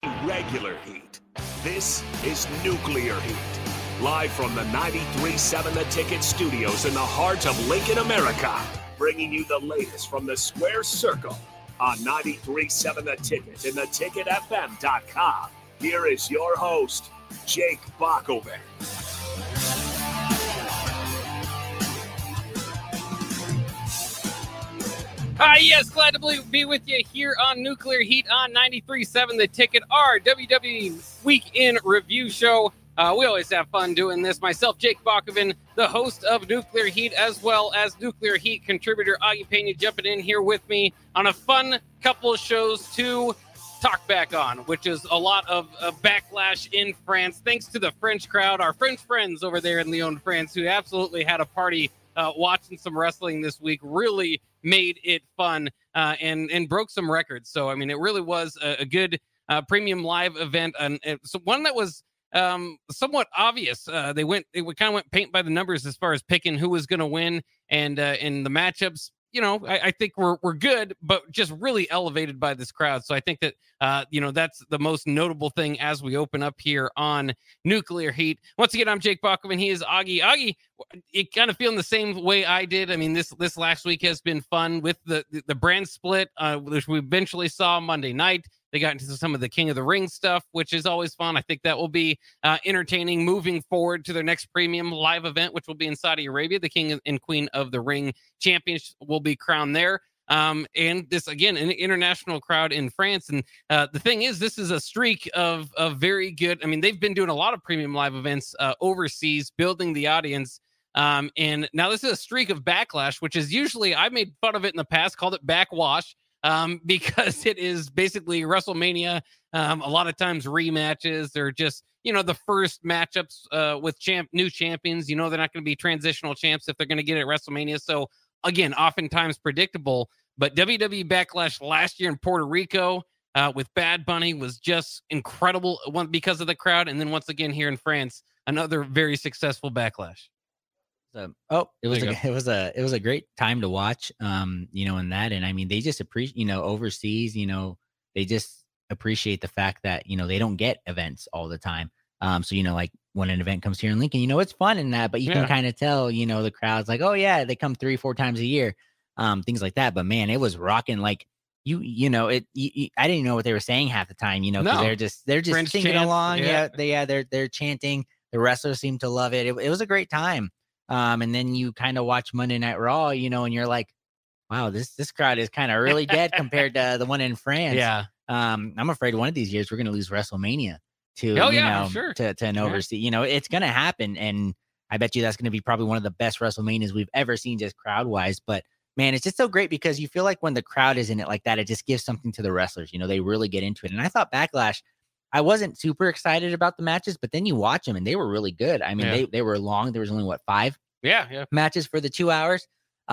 Regular heat. This is Nuclear Heat. Live from the 93.7 The Ticket studios in the heart of Lincoln, America. Bringing you the latest from the Square Circle on 93.7 The Ticket and theticketfm.com. Here is your host, Jake Bakoven. Yes, glad to be with you here on Nuclear Heat on 93.7 The Ticket, our WWE Week in Review show. We always have fun doing this. Myself, Jake Bakoven, the host of Nuclear Heat, as well as Nuclear Heat contributor Augie Pena, jumping in here with me on a fun couple of shows to talk back on, which is a lot of backlash in France. Thanks to the French crowd, our French friends over there in Lyon, France, who absolutely had a party watching some wrestling this week. Really made it fun and broke some records. So, I mean, it really was a good premium live event. And so one that was somewhat obvious. They kind of went paint by the numbers as far as picking who was going to win. And in the matchups, you know, I think we're good, but just really elevated by this crowd. So I think that, that's the most notable thing as we open up here on Nuclear Heat. Once again, I'm Jake Bakoven. He is Augie. Augie, you kind of feeling the same way I did. I mean, this last week has been fun with the brand split, which we eventually saw Monday night. They got into some of the King of the Ring stuff, which is always fun. I think that will be entertaining moving forward to their next premium live event, which will be in Saudi Arabia. The King and Queen of the Ring champions will be crowned there. And this, again, an international crowd in France. And the thing is, this is a streak of very good. I mean, they've been doing a lot of premium live events overseas, building the audience. And now this is a streak of backlash, which is usually, I made fun of it in the past, called it backwash. Because it is basically WrestleMania. A lot of times rematches. They're just, the first matchups with new champions. They're not going to be transitional champs if they're going to get it at WrestleMania. So, again, oftentimes predictable. But WWE Backlash last year in Puerto Rico with Bad Bunny was just incredible because of the crowd. And then once again here in France, another very successful Backlash. It was a great time to watch, in that. And I mean, they just appreciate, overseas, they just appreciate the fact that, they don't get events all the time. So, like when an event comes here in Lincoln, it's fun in that, but you can kind of tell, the crowd's like, oh yeah, they come 3-4 times a year, things like that. But man, it was rocking. Like I didn't know what they were saying half the time, because they're just French singing chants, along. They're chanting. The wrestlers seem to love it. It was a great time. And then you kind of watch Monday Night Raw, and you're like, wow, this crowd is kind of really dead compared to the one in France. Yeah. I'm afraid one of these years we're going to lose WrestleMania to, sure. to an overseas, it's going to happen. And I bet you that's going to be probably one of the best WrestleManias we've ever seen, just crowd wise. But man, it's just so great because you feel like when the crowd is in it like that, it just gives something to the wrestlers. They really get into it. And I thought Backlash, I wasn't super excited about the matches, but then you watch them and they were really good. I mean, they were long. There was only 5 matches for the 2 hours.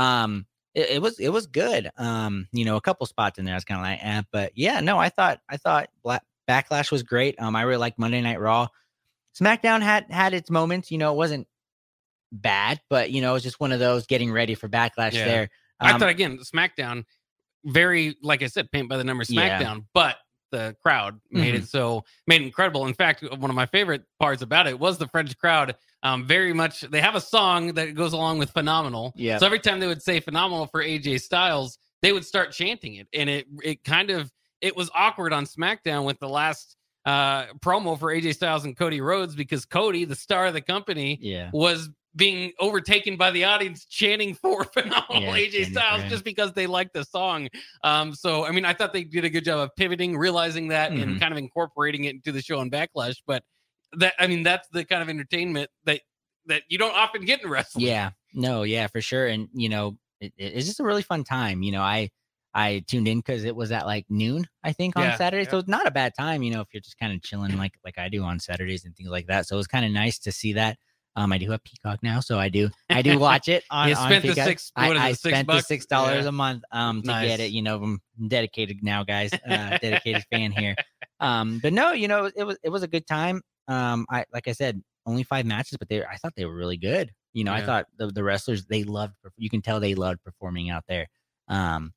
It was good. A couple spots in there I was kind of like, but yeah, no, I thought Backlash was great. I really liked Monday Night Raw. SmackDown had its moments. It wasn't bad, but it was just one of those getting ready for Backlash there. I thought, again, SmackDown, very, like I said, paint by the numbers SmackDown, but the crowd made it incredible. In fact, one of my favorite parts about it was the French crowd. Very much, they have a song that goes along with Phenomenal. Yeah. So every time they would say Phenomenal for AJ Styles, they would start chanting it. And it was awkward on SmackDown with the last promo for AJ Styles and Cody Rhodes, because Cody, the star of the company, was being overtaken by the audience chanting for Phenomenal AJ Styles just because they liked the song. So, I mean, I thought they did a good job of pivoting, realizing that, and kind of incorporating it into the show on Backlash. But that's the kind of entertainment that you don't often get in wrestling. Yeah, no, yeah, for sure. And, it's just a really fun time. I tuned in because it was at like noon, I think, on Saturday. So it's not a bad time, if you're just kind of chilling like I do on Saturdays and things like that. So it was kind of nice to see that. I do have Peacock now, so I do watch it on Peacock. I spent the $6 a month to get it. I'm dedicated now, guys. Dedicated fan here. But no, it was a good time. Like I said, only 5 matches, but I thought they were really good. I thought the wrestlers, you can tell they loved performing out there.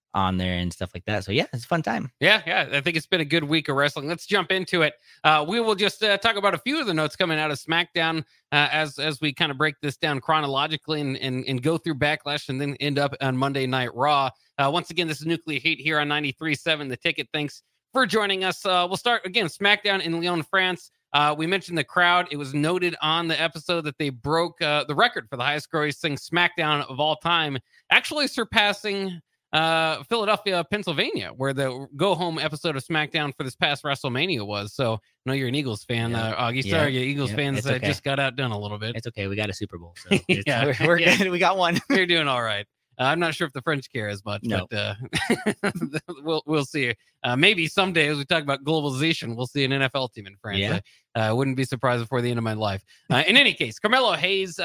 on there and stuff like that. So yeah, it's a fun time. Yeah. I think it's been a good week of wrestling. Let's jump into it. We will just talk about a few of the notes coming out of SmackDown as we kind of break this down chronologically and go through Backlash and then end up on Monday Night Raw. Once again, this is Nuclear Heat here on 93.7 The Ticket. Thanks for joining us. We'll start again, SmackDown in Lyon, France. We mentioned the crowd. It was noted on the episode that they broke the record for the highest grossing SmackDown of all time, actually surpassing Philadelphia, Pennsylvania, where the go-home episode of SmackDown for this past WrestleMania was. So I know you're an Eagles fan, Augie. Sorry, you Eagles fans okay. Just got outdone a little bit. It's okay. We got a Super Bowl. So we're good. We got one. You're doing all right. I'm not sure if the French care as much, but we'll see. Maybe someday, as we talk about globalization, we'll see an NFL team in France. Yeah. I wouldn't be surprised before the end of my life. In any case, Carmelo Hayes,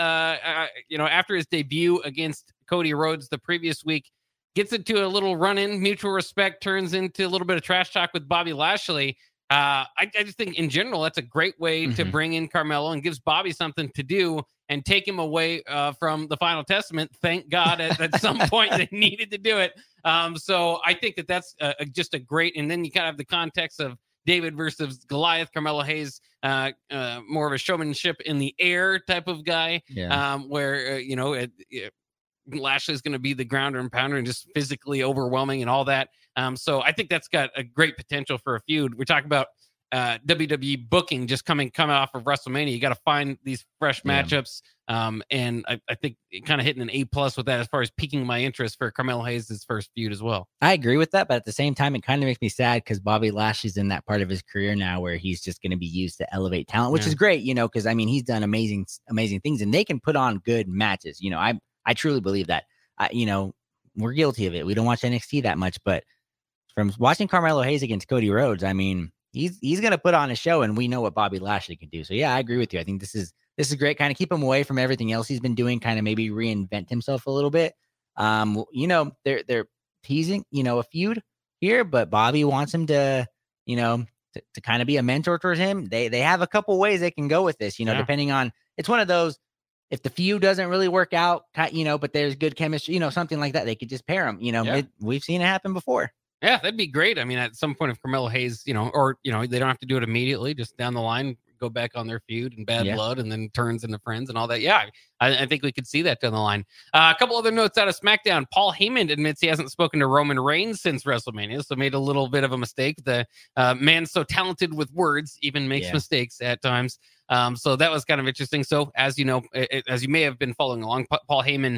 after his debut against Cody Rhodes the previous week, gets into a little run-in, mutual respect, turns into a little bit of trash talk with Bobby Lashley. I just think in general, that's a great way to bring in Carmelo and gives Bobby something to do and take him away from the Final Testament. Thank God at some point they needed to do it. So I think that's just a great, and then you kind of have the context of David versus Goliath. Carmelo Hayes, more of a showmanship in the air type of guy, where, Lashley's going to be the grounder and pounder and just physically overwhelming and all that. So I think that's got a great potential for a feud. We're talking about WWE booking just coming off of WrestleMania. You got to find these fresh matchups. And I think kind of hitting an A+ with that as far as piquing my interest for Carmelo Hayes' first feud as well. I agree with that, but at the same time, it kind of makes me sad because Bobby Lashley's in that part of his career now where he's just going to be used to elevate talent, which is great, because I mean, he's done amazing things and they can put on good matches. I truly believe that. We're guilty of it. We don't watch NXT that much, but from watching Carmelo Hayes against Cody Rhodes, I mean, he's going to put on a show, and we know what Bobby Lashley can do. So yeah, I agree with you. I think this is great. Kind of keep him away from everything else he's been doing. Kind of maybe reinvent himself a little bit. They're teasing, a feud here, but Bobby wants him to, to kind of be a mentor towards him. They have a couple ways they can go with this. Depending on, it's one of those. If the feud doesn't really work out, but there's good chemistry, something like that, they could just pair them. We've seen it happen before. Yeah, that'd be great. I mean, at some point, if Carmelo Hayes, they don't have to do it immediately, just down the line, go back on their feud and bad blood and then turns into friends and all that. Yeah, I think we could see that down the line. A couple other notes out of SmackDown. Paul Heyman admits he hasn't spoken to Roman Reigns since WrestleMania, so made a little bit of a mistake. The man so talented with words even makes mistakes at times. So that was kind of interesting. So as you know, as you may have been following along, Paul Heyman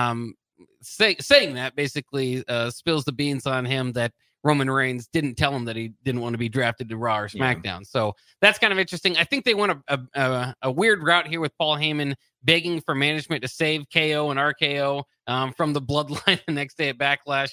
saying that basically spills the beans on him that Roman Reigns didn't tell him that he didn't want to be drafted to Raw or SmackDown. Yeah. So that's kind of interesting. I think they went a weird route here with Paul Heyman begging for management to save KO and RKO from the bloodline the next day at Backlash.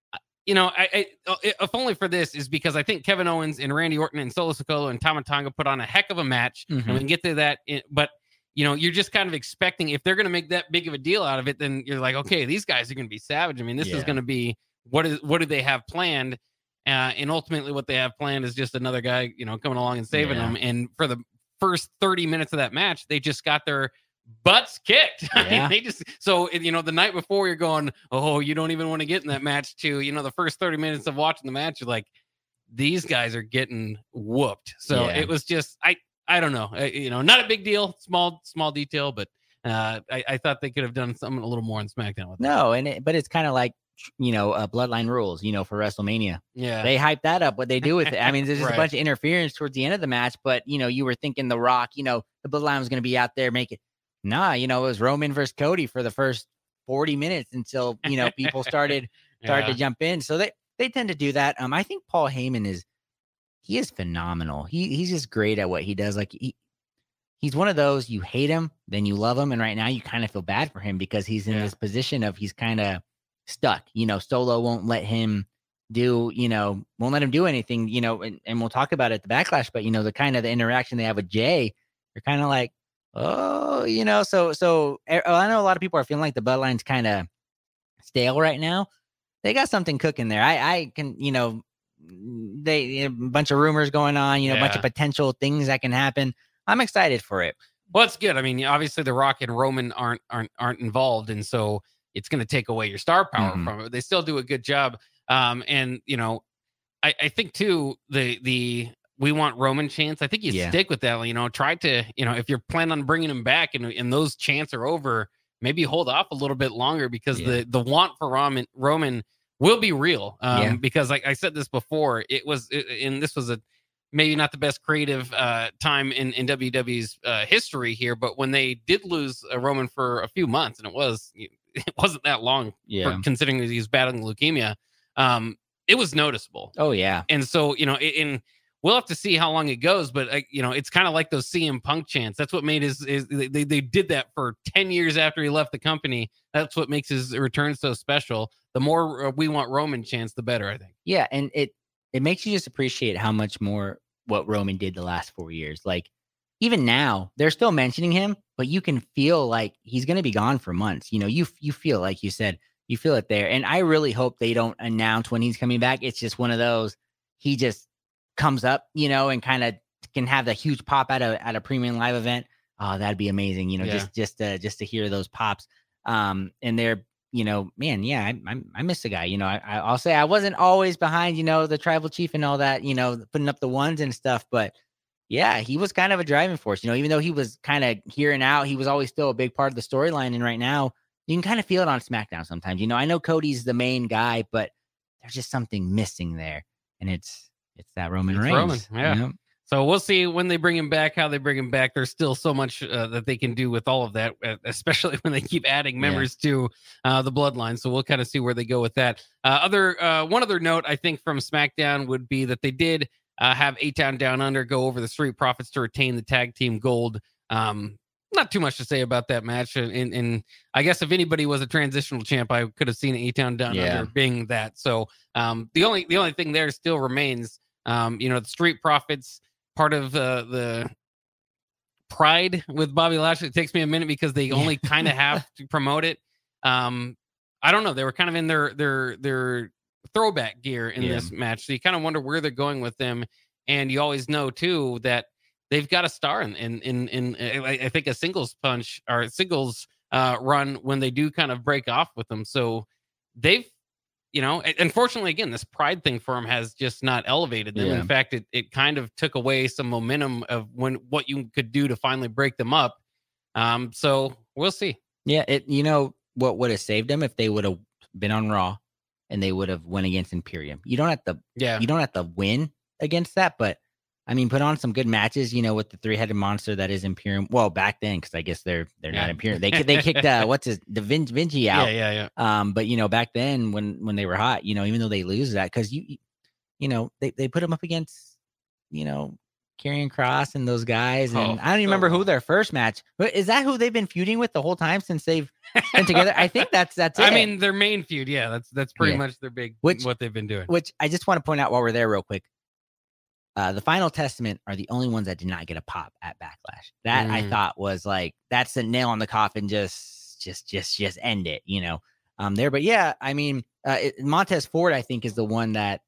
If only for this is because I think Kevin Owens and Randy Orton and Solo Sikoa and Tama Tonga put on a heck of a match, and we can get to that. But you're just kind of expecting if they're going to make that big of a deal out of it, then you're like, okay, these guys are going to be savage. I mean, this is going to be what do they have planned? And ultimately, what they have planned is just another guy, coming along and saving them. And for the first 30 minutes of that match, they just got their butts kicked. Yeah. I mean, they just the night before you're going, oh, you don't even want to get in that match too. The first 30 minutes of watching the match, you're like, these guys are getting whooped. So it was just I don't know, not a big deal, small detail, but I thought they could have done something a little more on SmackDown with that. But it's kind of like Bloodline Rules, for WrestleMania. Yeah, they hype that up. What they do with it, I mean, there's just a bunch of interference towards the end of the match, but you were thinking The Rock, the Bloodline was going to be out there making. Nah, it was Roman versus Cody for the first 40 minutes until, people started to jump in. So they tend to do that. I think Paul Heyman is phenomenal. He's just great at what he does. Like he's one of those, you hate him, then you love him. And right now you kind of feel bad for him because he's in this position of he's kind of stuck. Solo won't let him do anything, and we'll talk about it at the Backlash, but the kind of the interaction they have with Jay, you're kind of like, oh, so I know a lot of people are feeling like the Bloodline's kind of stale right now. They got something cooking there. I can, they a bunch of rumors going on, a bunch of potential things that can happen. I'm excited for it. Well, it's good. I mean, obviously The Rock and Roman aren't involved, and so it's going to take away your star power Mhm. from it. They still do a good job. And I think too, the we want Roman chants. I think you Yeah. stick with that. Try to, if you're planning on bringing him back and those chants are over, maybe hold off a little bit longer because Yeah. the want for Roman will be real. Yeah. Because like I said this before, and this was maybe not the best creative time in WWE's history here, but when they did lose Roman for a few months, and it wasn't that long, Yeah. considering that he's battling leukemia, it was noticeable. Oh yeah. And so, we'll have to see how long it goes, but it's kind of like those CM Punk chants. That's what made they did that for 10 years after he left the company. That's what makes his return so special. The more we want Roman chants, the better, I think. Yeah, and it makes you just appreciate how much more what Roman did the last 4 years. Like even now, they're still mentioning him, but you can feel like he's going to be gone for months. You feel like you said, you feel it there. And I really hope they don't announce when he's coming back. It's just one of those he just comes up, and kind of can have the huge pop at a premium live event. Oh, that'd be amazing. Yeah. Just to hear those pops. And they're, man, yeah, I miss the guy. I'll say I wasn't always behind, the tribal chief and all that, putting up the ones and stuff. But yeah, he was kind of a driving force, even though he was kind of here and out, he was always still a big part of the storyline. And right now, you can kind of feel it on SmackDown sometimes. I know Cody's the main guy, but there's just something missing there. And it's that Roman Reigns. Roman, yeah. So we'll see when they bring him back, how they bring him back. There's still so much that they can do with all of that, especially when they keep adding members to the bloodline. So we'll kind of see where they go with that. One other note, I think, from SmackDown would be that they did have A-Town Down Under go over the Street Profits to retain the tag team gold. Not too much to say about that match. And I guess if anybody was a transitional champ, I could have seen A-Town Down Under being that. So the only thing there still remains, the Street Profits, part of the pride with Bobby Lashley. It takes me a minute because they only kind of have to promote it. I don't know. They were kind of in their throwback gear in this match. So you kind of wonder where they're going with them. And you always know too that they've got a star in I think a singles punch or singles run when they do kind of break off with them. So they've, unfortunately, again, this pride thing for them has just not elevated them. In fact, it kind of took away some momentum of what you could do to finally break them up. So we'll see. Yeah, what would have saved them if they would have been on Raw and they would have went against Imperium. You don't have to win against that, but I mean, put on some good matches, with the three-headed monster that is Imperium. Well, back then, because I guess they're not Imperium. They kicked Da Vinci out. Yeah. But back then when they were hot, even though they lose that, because they put them up against, Karrion Kross and those guys, and I don't even remember who their first match. But is that who they've been feuding with the whole time since they've been together? I think that's it. I mean, their main feud, that's pretty much their big what they've been doing. Which I just want to point out while we're there, real quick. The Final Testament are the only ones that did not get a pop at Backlash. That I thought was like, that's the nail on the coffin. Just end it, there. But yeah, I mean, Montez Ford, I think, is the one that,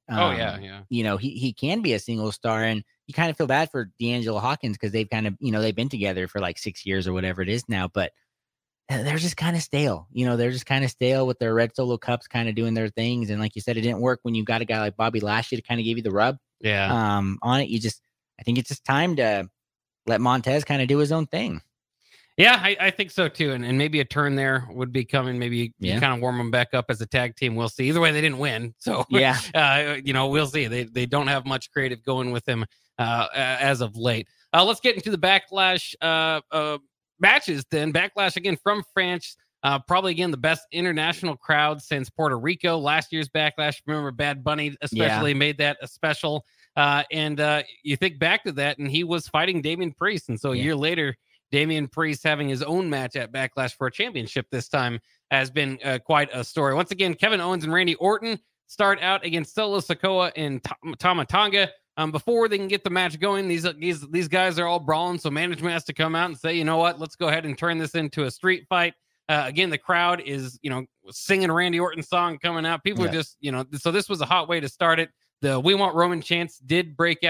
he can be a single star, and you kind of feel bad for D'Angelo Hawkins because they've kind of, they've been together for like 6 years or whatever it is now, but they're just kind of stale. They're just kind of stale with their red solo cups, kind of doing their things. And like you said, it didn't work when you got a guy like Bobby Lashley to kind of give you the rub. On it. I think it's just time to let Montez kind of do his own thing. Yeah, I think so too. And maybe a turn there would be coming. Maybe you kind of warm them back up as a tag team. We'll see. Either way, they didn't win. So we'll see. They don't have much creative going with them as of late. Let's get into the Backlash matches then. Backlash again from France. Probably again the best international crowd since Puerto Rico. Last year's Backlash, remember Bad Bunny especially made that a special. And you think back to that, and he was fighting Damian Priest, and so a year later, Damian Priest having his own match at Backlash for a championship this time has been quite a story. Once again, Kevin Owens and Randy Orton start out against Solo Sikoa and Tama Tonga. Before they can get the match going, these guys are all brawling, so management has to come out and say, you know what, let's go ahead and turn this into a street fight. Again, the crowd is, singing Randy Orton's song coming out. People are just, so this was a hot way to start it. The We Want Roman chants did break out.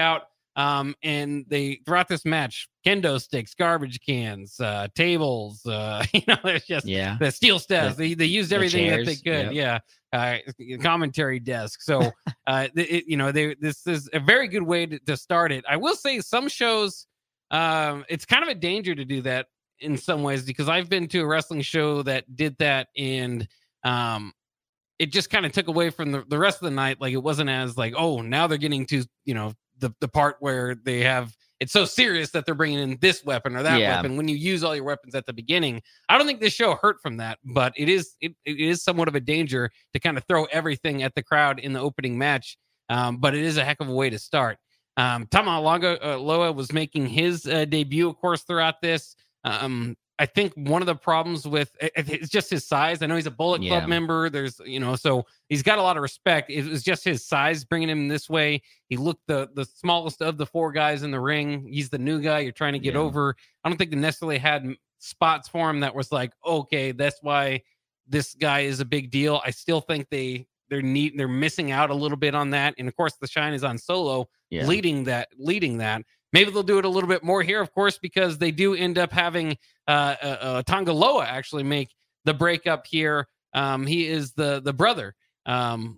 And they throughout this match, kendo sticks, garbage cans, tables, there's just the steel steps. They used everything that they could. Yep. Commentary desk. So this is a very good way to start it. I will say some shows, it's kind of a danger to do that in some ways, because I've been to a wrestling show that did that, and it just kind of took away from the rest of the night. Like, it wasn't as like, oh, now they're getting to the part where they have it's so serious that they're bringing in this weapon or that weapon when you use all your weapons at the beginning. I don't think this show hurt from that, but it is somewhat of a danger to kind of throw everything at the crowd in the opening match. But it is a heck of a way to start. Tama Loa was making his debut, of course, throughout this. I think one of the problems with it's just his size. I know he's a Bullet Club member. There's, so he's got a lot of respect. It was just his size bringing him this way. He looked the smallest of the four guys in the ring. He's the new guy you're trying to get over. I don't think they necessarily had spots for him that was like, okay, that's why this guy is a big deal. I still think they're missing out a little bit on that. And of course, the shine is on Solo leading that. Maybe they'll do it a little bit more here, of course, because they do end up having Tanga Loa actually make the breakup here. He is the brother of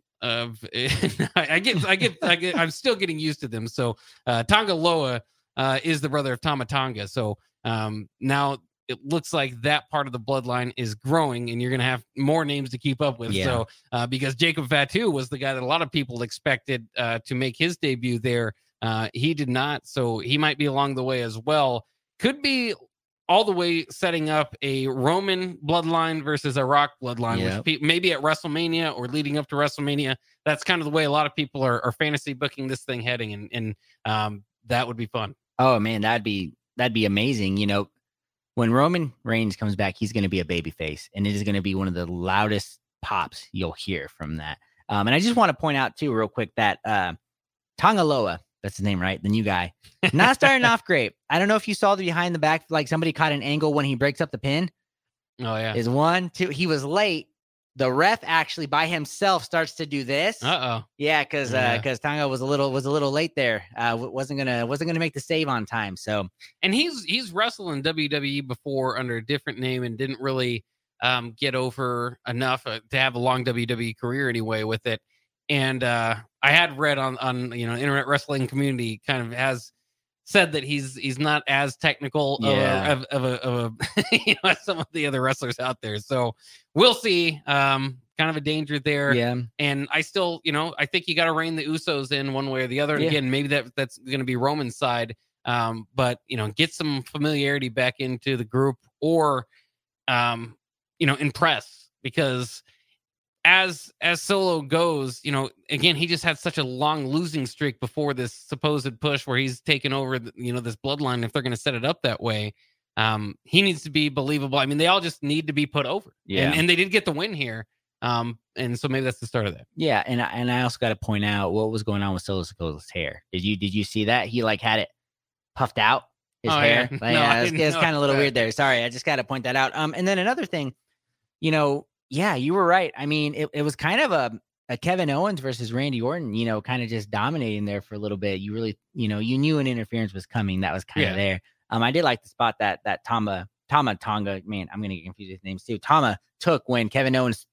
I'm still getting used to them. So Tanga Loa is the brother of Tama Tonga. So now it looks like that part of the bloodline is growing, and you're going to have more names to keep up with. So because Jacob Fatu was the guy that a lot of people expected to make his debut there. He did not, so he might be along the way as well. Could be all the way setting up a Roman bloodline versus a Rock bloodline, which maybe at WrestleMania or leading up to WrestleMania. That's kind of the way a lot of people are fantasy booking this thing heading, and that would be fun. Oh man, that'd be amazing. When Roman Reigns comes back, he's going to be a babyface, and it is going to be one of the loudest pops you'll hear from that. And I just want to point out too, real quick, that Tanga Loa. That's his name, right? The new guy. Not starting off great. I don't know if you saw the behind the back, like somebody caught an angle when he breaks up the pin. Oh, yeah. Is 1, 2. He was late. The ref actually by himself starts to do this. Uh-oh. Yeah, because Tanga was a little late there. Wasn't gonna make the save on time. So, and he's wrestled in WWE before under a different name and didn't really get over enough to have a long WWE career anyway with it. And I had read on internet wrestling community kind of has said that he's not as technical of a as some of the other wrestlers out there. So we'll see. Kind of a danger there. Yeah. And I still, I think you got to rein the Usos in one way or the other. And again, maybe that's going to be Roman's side. But get some familiarity back into the group, or impress, because as Solo goes, again, he just had such a long losing streak before this supposed push where he's taken over, this bloodline. If they're going to set it up that way, he needs to be believable. I mean, they all just need to be put over. Yeah. And they did get the win here. And so maybe that's the start of that. Yeah. And I also got to point out what was going on with Solo Sikoa's hair. Did you see that? He had it puffed out, his hair. Yeah. It's kind of a little weird there. Sorry. I just got to point that out. And then another thing, yeah, you were right. I mean, it was kind of a Kevin Owens versus Randy Orton, kind of just dominating there for a little bit. You really, you knew an interference was coming. That was kind of there. I did like the spot that Tama Tonga, man, I'm going to get confused with names too. Tama took when Kevin Owens,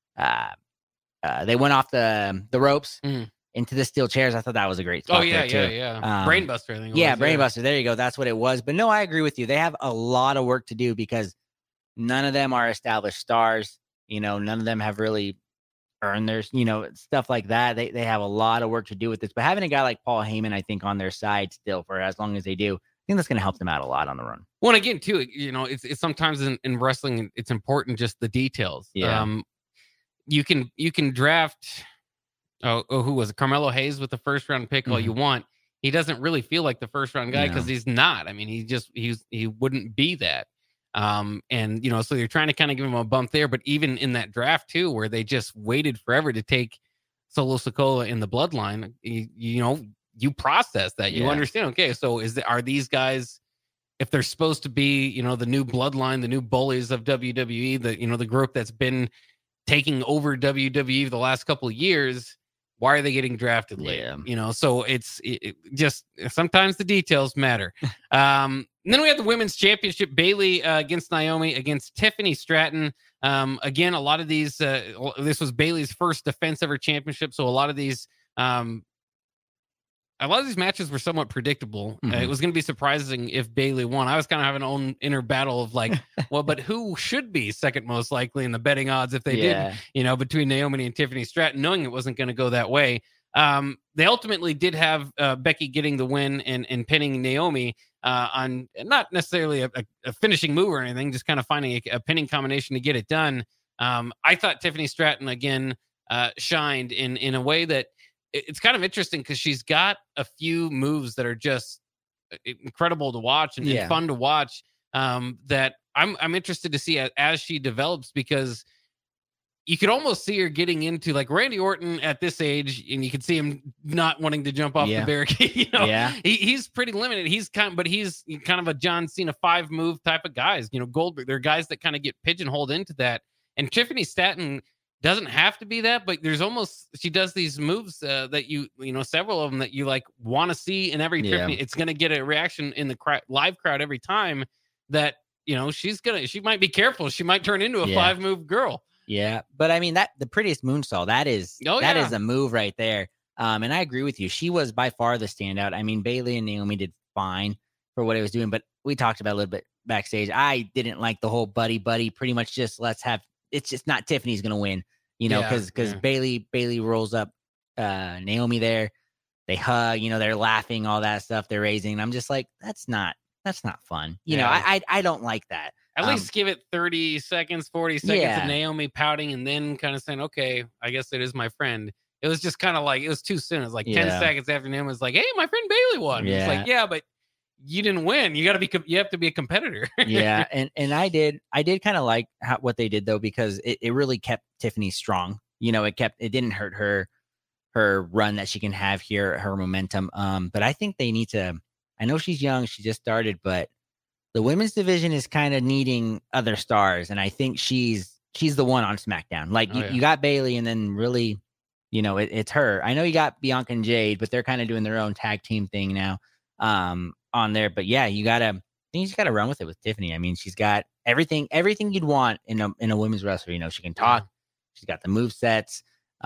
they went off the ropes into the steel chairs. I thought that was a great spot. Oh, yeah. Brainbuster, I think. Brainbuster. There you go. That's what it was. But no, I agree with you. They have a lot of work to do because none of them are established stars. None of them have really earned their, stuff like that. They have a lot of work to do with this. But having a guy like Paul Heyman, I think, on their side still for as long as they do, I think that's going to help them out a lot on the run. Well, and again, too, it's sometimes in wrestling, it's important just the details. Yeah. You can draft, who was it? Carmelo Hayes with the first round pick all you want. He doesn't really feel like the first round guy because he's not. I mean, he wouldn't be that. And so you're trying to kind of give him a bump there, but even in that draft too, where they just waited forever to take Solo Sikoa in the bloodline, you process that, you understand. Okay, so are these guys, if they're supposed to be, the new bloodline, the new bullies of WWE, the group that's been taking over WWE the last couple of years, Why are they getting drafted late? Yeah. So it's just sometimes the details matter. And then we have the women's championship, Bayley against Naomi, against Tiffany Stratton. Again, a lot of these, this was Bayley's first defense of her championship. So a lot of these matches were somewhat predictable. Mm-hmm. It was going to be surprising if Bayley won. I was kind of having my own inner battle of like, well, but who should be second most likely in the betting odds if they did, between Naomi and Tiffany Stratton, knowing it wasn't going to go that way. They ultimately did have Becky getting the win and pinning Naomi on not necessarily a finishing move or anything, just kind of finding a pinning combination to get it done. I thought Tiffany Stratton again shined in a way that it's kind of interesting because she's got a few moves that are just incredible to watch and fun to watch. That I'm interested to see as she develops, because you could almost see her getting into like Randy Orton at this age, and you could see him not wanting to jump off the barricade. He's pretty limited. He's kind of a John Cena 5 move type of guys. Goldberg. They're guys that kind of get pigeonholed into that. And Tiffany Stratton doesn't have to be that, but she does these moves that several of them that you like want to see in every Tiffany. It's going to get a reaction in the live crowd every time that, she might be careful. She might turn into a 5-move girl. Yeah. But I mean, the prettiest moonsault, that is a move right there. And I agree with you. She was by far the standout. I mean, Bayley and Naomi did fine for what it was doing, but we talked about a little bit backstage. I didn't like the whole buddy, pretty much just it's just not Tiffany's going to win, because Bayley rolls up Naomi there. They hug, they're laughing, all that stuff. They're raising. And I'm just like, that's not fun. I don't like that. At least give it 30 seconds, 40 seconds of Naomi pouting and then kind of saying, okay, I guess it is my friend. It was just kind of like, it was too soon. It was like 10 seconds after Naomi was like, hey, my friend Bayley won. It's like, but you didn't win. You have to be a competitor. And I did kind of like what they did though, because it really kept Tiffany strong. It didn't hurt her run that she can have here, her momentum. But I think they need to. I know she's young, she just started, but the women's division is kind of needing other stars, and I think she's the one on SmackDown. Like you got Bayley, and then really, it's her. I know you got Bianca and Jade, but they're kind of doing their own tag team thing now. On there, but you just gotta run with it with Tiffany. I mean, she's got everything you'd want in a women's wrestler. She can talk, she's got the move sets.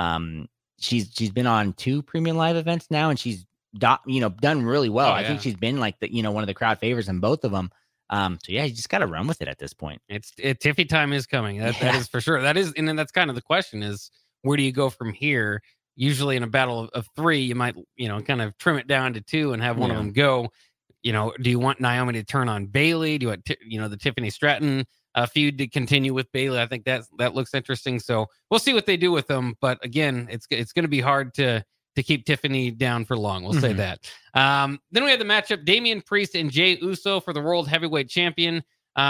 She's been on 2 premium live events now, and she's done really well. I think she's been like one of the crowd favorites in both of them. You just gotta run with it at this point. Tiffy time is coming. That is for sure. That is, and then that's kind of the question is, where do you go from here? Usually in a battle of 3, you might kind of trim it down to 2 and have one of them go. Do you want Naomi to turn on Bayley? Do you want the Tiffany Stratton feud to continue with Bayley? I think that looks interesting. So we'll see what they do with them. But again, it's going to be hard to keep Tiffany down for long. We'll say that. Then we had the matchup, Damian Priest and Jey Uso for the World Heavyweight Championship.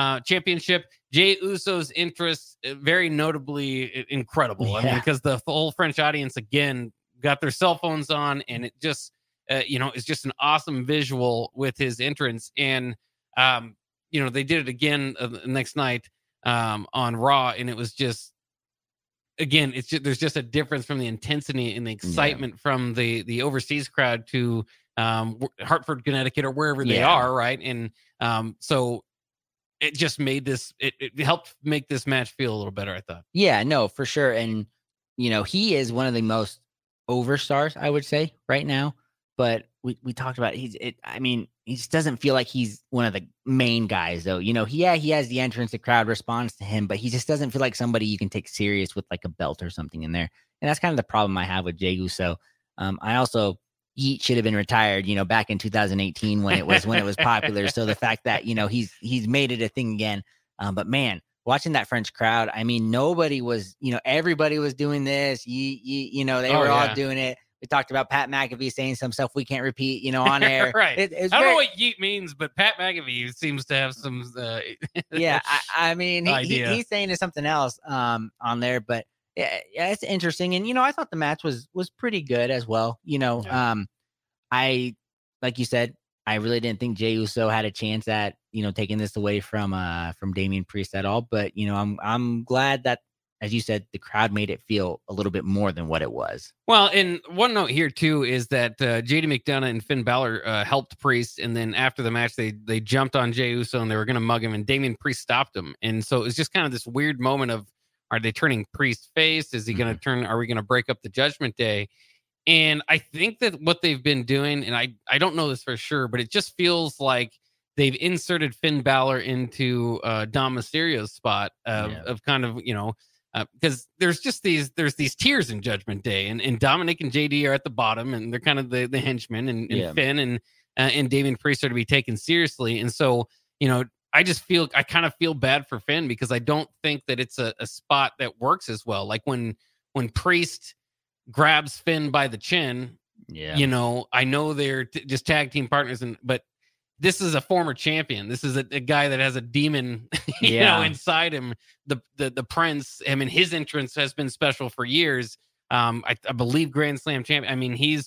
Jey Uso's interest very notably incredible. I mean, because the whole French audience again got their cell phones on, and it just it's just an awesome visual with his entrance. And they did it again the next night on Raw, and it was just, again, there's just a difference from the intensity and the excitement from the overseas crowd to Hartford, Connecticut, or wherever they are, right? And so it just made it helped make this match feel a little better, I thought. Yeah, no, for sure. And he is one of the most over stars, I would say, right now. But we talked about he just doesn't feel like he's one of the main guys, though. He has the entrance, the crowd responds to him, but he just doesn't feel like somebody you can take serious with like a belt or something in there. And that's kind of the problem I have with Jey Uso. He should have been retired, back in 2018 when it was popular. So the fact that he's made it a thing again. But man, watching that French crowd, I mean, nobody was, everybody was doing this. They were all doing it. We talked about Pat McAfee saying some stuff we can't repeat, on air. Right. I don't know what yeet means, but Pat McAfee seems to have some. I mean, he's saying something else on there, but yeah, it's interesting. And I thought the match was pretty good as well. I, like you said, I really didn't think Jey Uso had a chance at taking this away from Damian Priest at all. But I'm glad that as you said, the crowd made it feel a little bit more than what it was. Well, and one note here too is that JD McDonough and Finn Balor helped Priest, and then after the match, they jumped on Jey Uso and they were going to mug him, and Damian Priest stopped him, and so it was just kind of this weird moment of, are they turning Priest face? Is he going to turn? Are we going to break up the Judgment Day? And I think that what they've been doing, and I don't know this for sure, but it just feels like they've inserted Finn Balor into Dom Mysterio's spot of kind of, because there's these tiers in Judgment Day, and Dominic and JD are at the bottom, and they're kind of the henchmen, and Finn and Damian Priest are to be taken seriously. And so, I kind of feel bad for Finn, because I don't think that it's a spot that works as well. Like when Priest grabs Finn by the chin, I know they're just tag team partners, but this is a former champion. This is a guy that has a demon, inside him. The Prince. I mean, his entrance has been special for years. I believe Grand Slam champion. I mean, he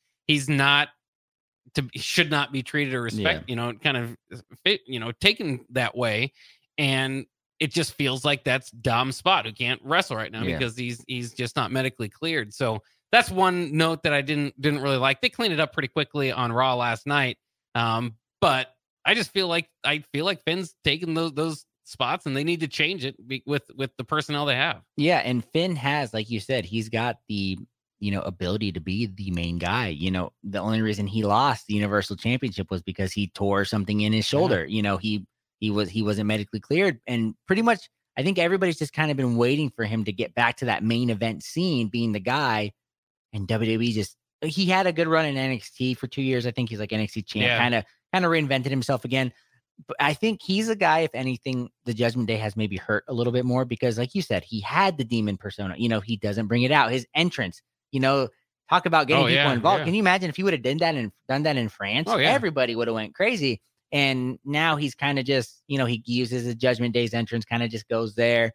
should not be treated or respect. Kind of fit. Taken that way, and it just feels like that's Dom's spot, who can't wrestle right now because he's just not medically cleared. So that's one note that I didn't really like. They cleaned it up pretty quickly on Raw last night. But I just feel like Finn's taking those spots, and they need to change it with the personnel they have. Yeah, and Finn has, like you said, he's got the ability to be the main guy. The only reason he lost the Universal Championship was because he tore something in his shoulder. He wasn't medically cleared, and pretty much I think everybody's just kind of been waiting for him to get back to that main event scene, being the guy. And WWE he had a good run in NXT for 2 years. I think he's like NXT champ, kind of reinvented himself again. But I think he's a guy, if anything, the Judgment Day has maybe hurt a little bit more, because like you said, he had the demon persona. He doesn't bring it out. His entrance, talk about getting people involved. Can you imagine if he would have done that in France? Everybody would have went crazy. And now he's kind of just, he uses the Judgment Day's entrance, kind of just goes there.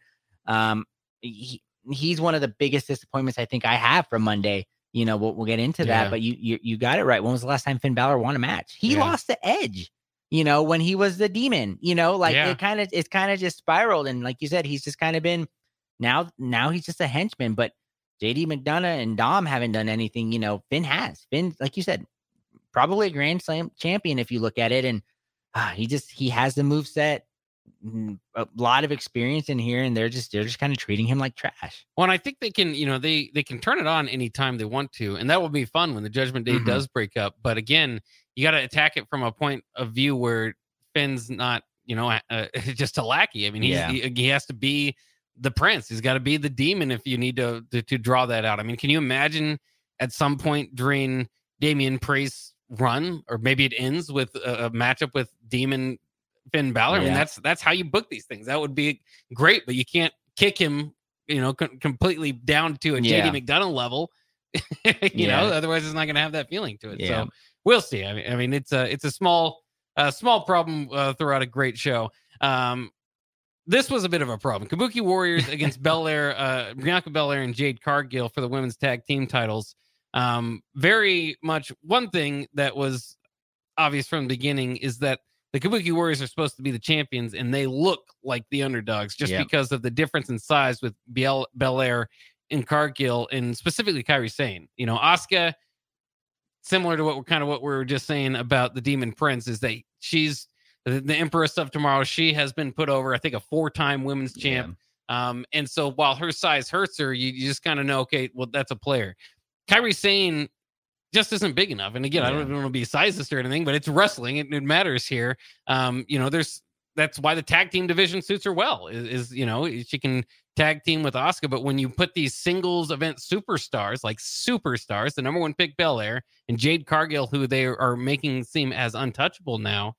He's one of the biggest disappointments I think I have from Monday. We'll get into that, but you got it right. When was the last time Finn Balor won a match? He lost to Edge, when he was the demon, it kind of just spiraled. And like you said, he's just kind of been, now he's just a henchman, but JD McDonough and Dom haven't done anything. Finn has. Finn, like you said, probably a Grand Slam champion if you look at it. And he has the moveset, a lot of experience in here, and they're just kind of treating him like trash. Well, and I think they can, they can turn it on anytime they want to, and that will be fun when the Judgment Day does break up. But again, you got to attack it from a point of view where Finn's not, just a lackey. I mean, he has to be the Prince. He's got to be the demon if you need to draw that out. I mean, can you imagine at some point during Damian Priest's run, or maybe it ends with a matchup with Demon Finn Balor? I mean, that's how you book these things. That would be great, but you can't kick him, completely down to a JD McDonough level, otherwise it's not going to have that feeling to it. So we'll see. I mean, it's a small problem throughout a great show. This was a bit of a problem. Kabuki Warriors against Bianca Belair and Jade Cargill for the women's tag team titles. Very much one thing that was obvious from the beginning is that the Kabuki Warriors are supposed to be the champions, and they look like the underdogs just because of the difference in size with Belair and Cargill, and specifically Kairi Sane. Asuka, similar to what we were just saying about the Demon Prince, is that she's the Empress of Tomorrow. She has been put over, I think, a 4-time women's champ. And so while her size hurts her, you just kind of know, okay, well, that's a player. Kairi Sane just isn't big enough. And again, I don't want to be sizist or anything, but it's wrestling. It matters here. That's why the tag team division suits her well, is she can tag team with Asuka. But when you put these singles event superstars, the number one pick Belair and Jade Cargill, who they are making seem as untouchable now,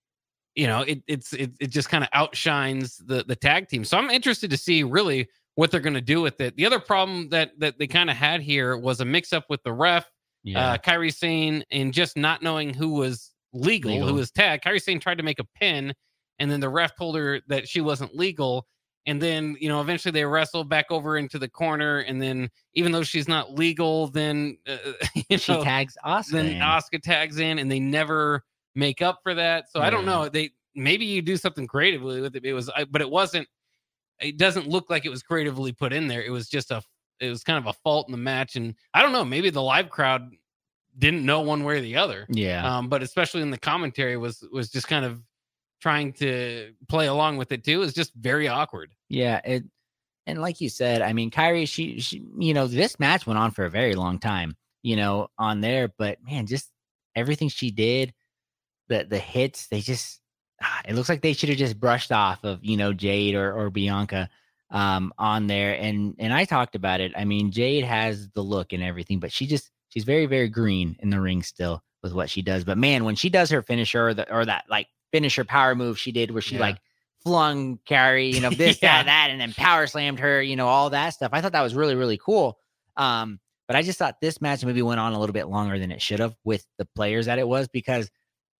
it just kind of outshines the tag team. So I'm interested to see really what they're going to do with it. The other problem that they kind of had here was a mix up with the ref. Kairi Sane, and just not knowing who was legal, who was tagged. Kairi Sane tried to make a pin, and then the ref told her that she wasn't legal. And then, eventually they wrestled back over into the corner. And then, even though she's not legal, then she tags Asuka. Then Asuka tags in, and they never make up for that. So I don't know. Maybe you do something creatively with it. But it wasn't. it doesn't look like it was creatively put in there. It was just it was kind of a fault in the match. And I don't know, maybe the live crowd didn't know one way or the other. Yeah. But especially in the commentary was just kind of trying to play along with it too. It was just very awkward. Yeah. And like you said, I mean, Kairi, she, this match went on for a very long time, on there, but man, just everything she did, the hits, they just, it looks like they should have just brushed off of, Jade or Bianca on there. And I talked about it. I mean, Jade has the look and everything, but she's very, very green in the ring still with what she does. But man, when she does her finisher or that like finisher power move she did where she like flung Kairi, this, that, and then power slammed her, all that stuff. I thought that was really, really cool. But I just thought this match maybe went on a little bit longer than it should have with the players that it was, because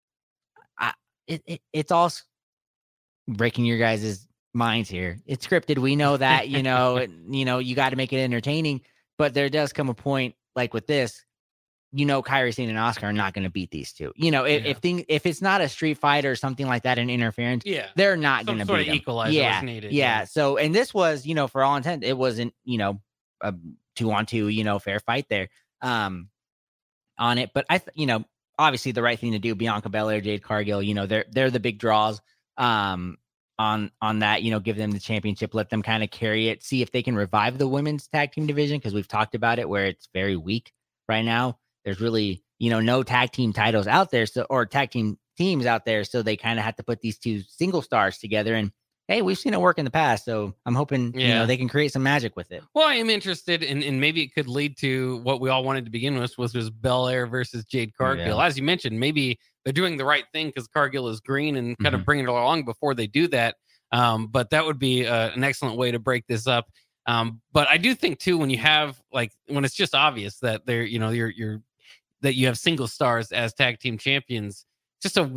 it's all breaking your guys' minds here. It's scripted. We know that, you got to make it entertaining, but there does come a point like with this, Kairi Sane and Asuka are not going to beat these two. If it's not a street fight or something like that, an interference, they're not going to beat them. Equalizer was needed. Yeah. So, and this was, for all intent, it wasn't, a 2-on-2, fair fight there, on it. But obviously the right thing to do, Bianca Belair, Jade Cargill, they're the big draws, on that, give them the championship, let them kind of carry it, see if they can revive the women's tag team division. Cause we've talked about it where it's very weak right now. There's really, no tag team titles out there. Or tag team teams out there. So they kind of have to put these two single stars together, and hey, we've seen it work in the past. So I'm hoping, they can create some magic with it. Well, I am interested in maybe it could lead to what we all wanted to begin with, was Belair versus Jade Cargill. As you mentioned, maybe they're doing the right thing because Cargill is green and kind of bringing it along before they do that. But that would be an excellent way to break this up. But I do think too, when you have when it's just obvious that they're, that you have single stars as tag team champions, just I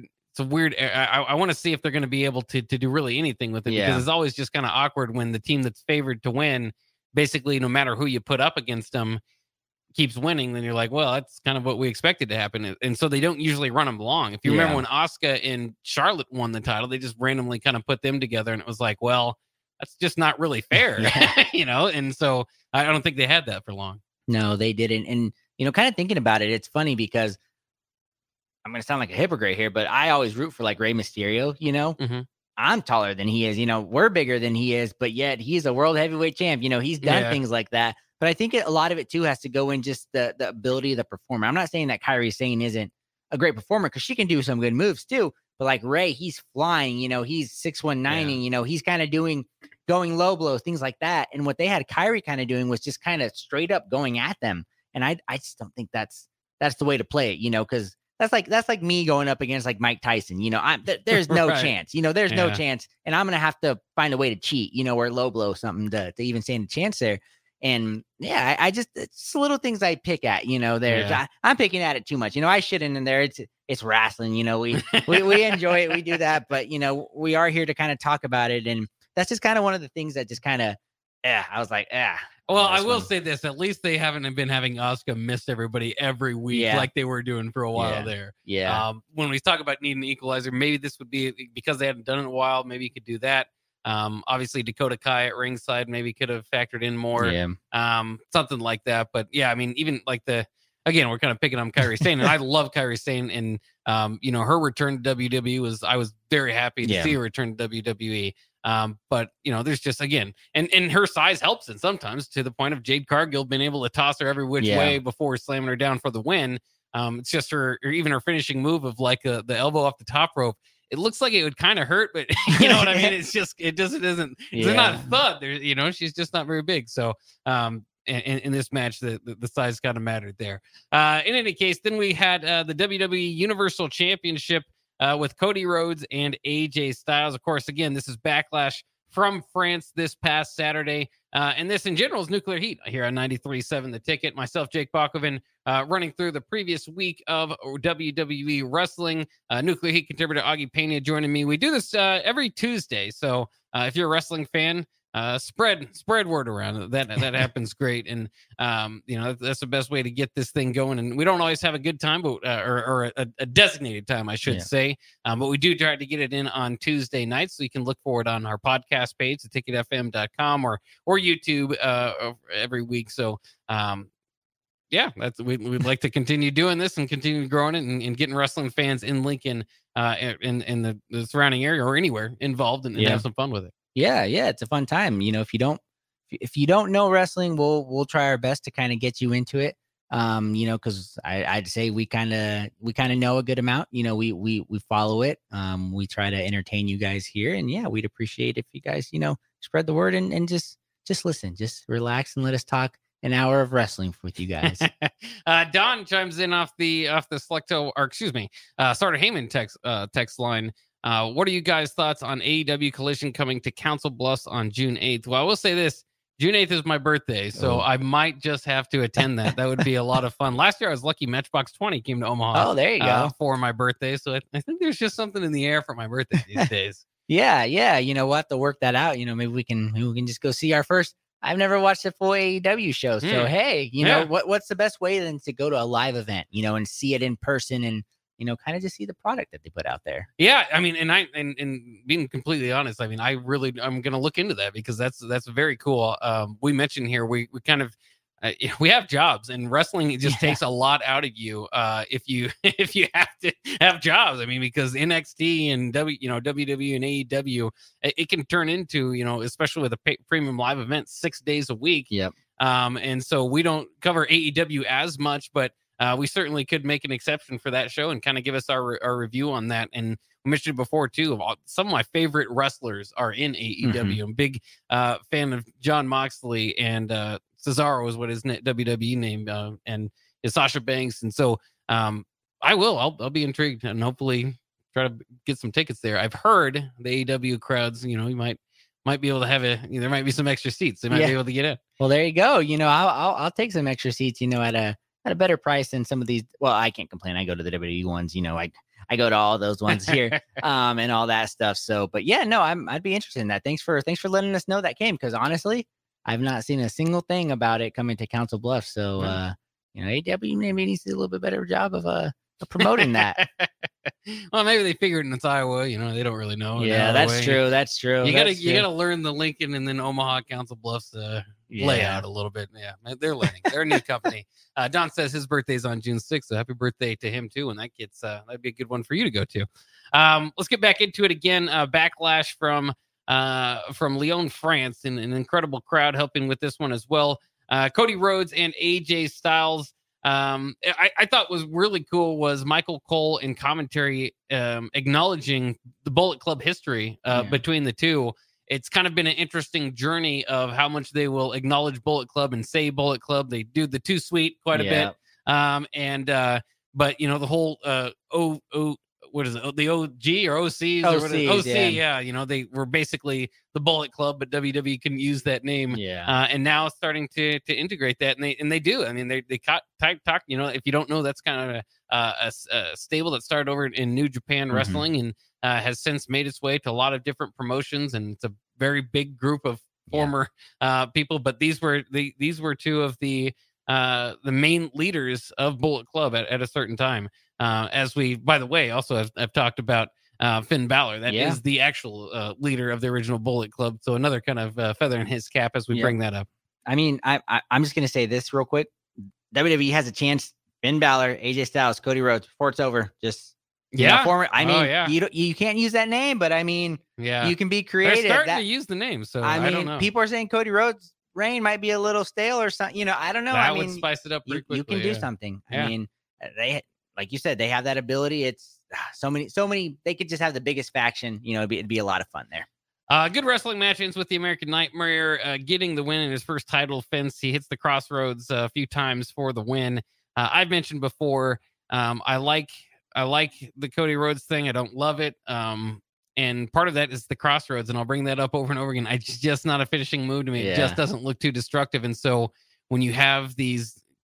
want to see if they're going to be able to do really anything with it, because it's always just kind of awkward when the team that's favored to win, basically no matter who you put up against them, keeps winning. Then you're like, well, that's kind of what we expected to happen. And so they don't usually run them long. If you remember when Asuka and Charlotte won the title, they just randomly kind of put them together, and it was like, well, that's just not really fair, And so I don't think they had that for long. No, they didn't. And, kind of thinking about it, it's funny because I'm going to sound like a hypocrite here, but I always root for Rey Mysterio, I'm taller than he is, we're bigger than he is, but yet he's a world heavyweight champ. He's done things like that. But I think a lot of it too has to go in just the ability of the performer. I'm not saying that Kairi Sane isn't a great performer, because she can do some good moves too. But Rey, he's flying, he's 619, and he's kind of going low blows, things like that. And what they had Kairi kind of doing was just kind of straight up going at them. And I just don't think that's the way to play it, because that's like me going up against Mike Tyson. There's no chance. There's no chance, and I'm gonna have to find a way to cheat. Or low blow something to even stand a chance there. And I just, it's little things I pick at. I'm picking at it too much. I shit in there. It's wrestling. We enjoy it. We do that, but we are here to kind of talk about it, and that's just kind of one of the things that just kind of, I was like, Well, I will say this: at least they haven't been having Asuka miss everybody every week like they were doing for a while there. Yeah. When we talk about needing an equalizer, maybe this would be because they hadn't done it in a while. Maybe you could do that. Obviously, Dakota Kai at ringside maybe could have factored in more. Something like that. But yeah, I mean, even again, we're kind of picking on Kairi Sane, and I love Kairi Sane, and her return to WWE I was very happy to see her return to WWE. But there's just, again, and her size helps, and sometimes to the point of Jade Cargill being able to toss her every which way before slamming her down for the win. It's just her, or even her finishing move of the elbow off the top rope. It looks like it would kind of hurt, but you know what I mean? It's just, isn't, they're not thud. She's just not very big. So, in this match, the size kind of mattered there. In any case, then we had the WWE Universal Championship with Cody Rhodes and AJ Styles. Of course, again, this is Backlash from France this past Saturday. And this in general is Nuclear Heat here on 93.7 The Ticket. Myself, Jake Bakoven, running through the previous week of WWE wrestling. Nuclear Heat contributor Augie Pena joining me. We do this every Tuesday. So if you're a wrestling fan, spread word around. That happens great, and that's the best way to get this thing going. And we don't always have a good time, but or a designated time, I should say. But we do try to get it in on Tuesday nights, so you can look for it on our podcast page, theticketfm.com, or YouTube every week. So we'd like to continue doing this and continue growing it and getting wrestling fans in Lincoln, in the surrounding area or anywhere involved and have some fun with it. Yeah, it's a fun time. If you don't know wrestling, we'll try our best to kind of get you into it. Because I'd say we kind of know a good amount. We follow it. We try to entertain you guys here, and we'd appreciate if you guys spread the word and just listen, just relax and let us talk an hour of wrestling with you guys. Don chimes in off the Selecto, or excuse me, Starter Heyman text line. What are you guys' thoughts on AEW Collision coming to Council Bluffs on June 8th? Well, I will say this. June 8th is my birthday, so I might just have to attend that. That would be a lot of fun. Last year, I was lucky Matchbox 20 came to Omaha. Oh, there you go. For my birthday. So I think there's just something in the air for my birthday these days. Yeah. We'll have to work that out. Maybe we can just go see our first. I've never watched a full AEW show. So, hey, what's the best way then to go to a live event, and see it in person and, kind of just see the product that they put out there. Yeah. I mean, and being completely honest, I mean, I'm going to look into that because that's very cool. We mentioned here, we kind of, we have jobs, and wrestling, it just takes a lot out of you. If you have to have jobs, I mean, because NXT and WWE and AEW, it can turn into, especially with a premium live event, 6 days a week. Yep. And so we don't cover AEW as much, but we certainly could make an exception for that show and kind of give us our review on that. And we mentioned it before too. Some of my favorite wrestlers are in AEW. Mm-hmm. I'm a big fan of Jon Moxley, and Cesaro is what his WWE name, and is Sasha Banks. And so I'll be intrigued and hopefully try to get some tickets there. I've heard the AEW crowds, you might be able to have there might be some extra seats. They might be able to get in. Well, there you go. I'll take some extra seats, at a better price than some of these. Well, I can't complain. I go to the WWE ones, I go to all those ones here, and all that stuff. So, but I'd be interested in that. Thanks for letting us know that came. Cause honestly, I've not seen a single thing about it coming to Council Bluffs. So, AEW maybe needs to do a little bit better job of promoting that. Well, maybe they figured it's Iowa. They don't really know. Yeah, that's true. That's true. You gotta learn the Lincoln and then Omaha Council Bluffs layout a little bit. Yeah, they're learning. They're a new company. Don says his birthday's on June 6th, so happy birthday to him too. And that gets that'd be a good one for you to go to. Let's get back into it again. Backlash from Lyon, France, and an incredible crowd helping with this one as well. Cody Rhodes and AJ Styles. I thought was really cool was Michael Cole in commentary acknowledging the Bullet Club history between the two. It's kind of been an interesting journey of how much they will acknowledge Bullet Club and say Bullet Club. They do the Too Sweet quite a bit. But the whole what is it? The OG or OCs or whatever. OC, they were basically the Bullet Club, but WWE couldn't use that name. And now starting to integrate that, and they do. I mean, they talk. If you don't know, that's kind of a stable that started over in New Japan Wrestling and has since made its way to a lot of different promotions, and it's a very big group of former people. But these were two of the main leaders of Bullet Club at a certain time. As we, by the way, also have talked about Finn Balor. That is the actual leader of the original Bullet Club. So another kind of feather in his cap as we bring that up. I mean, I'm just going to say this real quick. WWE has a chance. Finn Balor, AJ Styles, Cody Rhodes, before it's over. Just former. I mean, you can't use that name, but I mean, you can be creative. They're starting to use the name, so I don't know. People are saying Cody Rhodes' reign might be a little stale or something. I don't know. That would spice it up pretty quickly. You can do something. I mean, they, like you said, they have that ability. It's so many. They could just have the biggest faction. It'd be a lot of fun there. Good wrestling match ends with the American Nightmare getting the win in his first title defense. He hits the Crossroads a few times for the win. I've mentioned before, I like the Cody Rhodes thing. I don't love it. And part of that is the Crossroads, and I'll bring that up over and over again. It's just not a finishing move to me. It just doesn't look too destructive. And so when you have these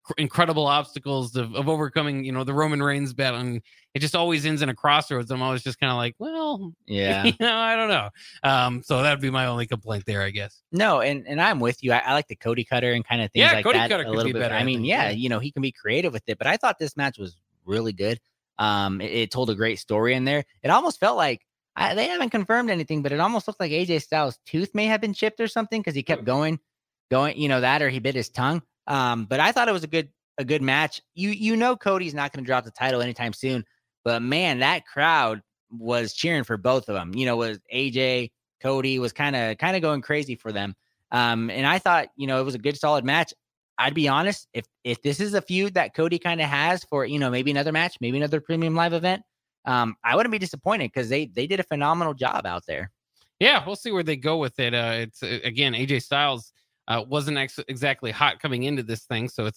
incredible obstacles of overcoming, the Roman Reigns battle, and it just always ends in a crossroads. I'm always just kind of like, well, yeah, I don't know. So that'd be my only complaint there, I guess. No, and I'm with you. I like the Cody Cutter and kind of things like Cody that Cutter a could little be bit. better, I I mean, think, he can be creative with it, but I thought this match was really good. It told a great story in there. It almost felt like they haven't confirmed anything, but it almost looked like AJ Styles' tooth may have been chipped or something because he kept going, that, or he bit his tongue. But I thought it was a good match. Cody's not going to drop the title anytime soon, but man, that crowd was cheering for both of them. Was AJ, Cody was kind of going crazy for them. And I thought, it was a good, solid match. I'd be honest, if this is a feud that Cody kind of has for, maybe another match, maybe another premium live event, I wouldn't be disappointed because they did a phenomenal job out there. Yeah, we'll see where they go with it. It's again, AJ Styles wasn't exactly hot coming into this thing, so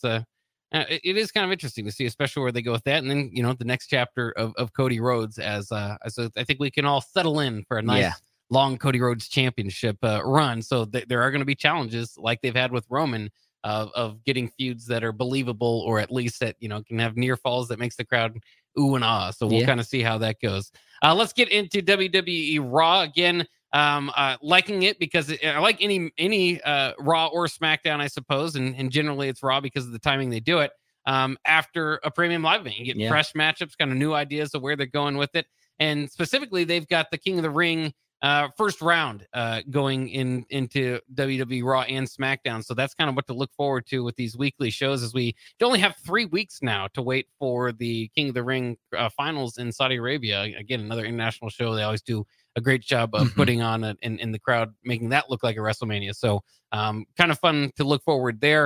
it is kind of interesting to see, especially where they go with that. And then, the next chapter of Cody Rhodes as I think we can all settle in for a nice long Cody Rhodes championship run. So there are going to be challenges like they've had with Roman of getting feuds that are believable, or at least that, can have near falls that makes the crowd ooh and ah. So we'll kind of see how that goes. Let's get into WWE Raw again. Liking it because I like any Raw or SmackDown, I suppose, and generally it's Raw because of the timing they do it. After a premium live event, you get fresh matchups, kind of new ideas of where they're going with it, and specifically they've got the King of the Ring first round going into WWE Raw and SmackDown. So that's kind of what to look forward to with these weekly shows, as we only have 3 weeks now to wait for the King of the Ring finals in Saudi Arabia. Again, another international show. They always do a great job of putting on in the crowd, making that look like a WrestleMania. So kind of fun to look forward there.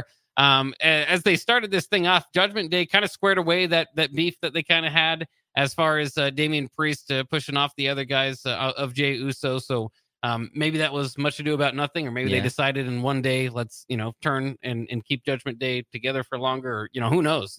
As they started this thing off, Judgment Day kind of squared away that beef that they kind of had as far as Damian Priest pushing off the other guys of Jey Uso. So maybe that was much ado about nothing, or maybe they decided in one day, let's, turn and keep Judgment Day together for longer, or, who knows,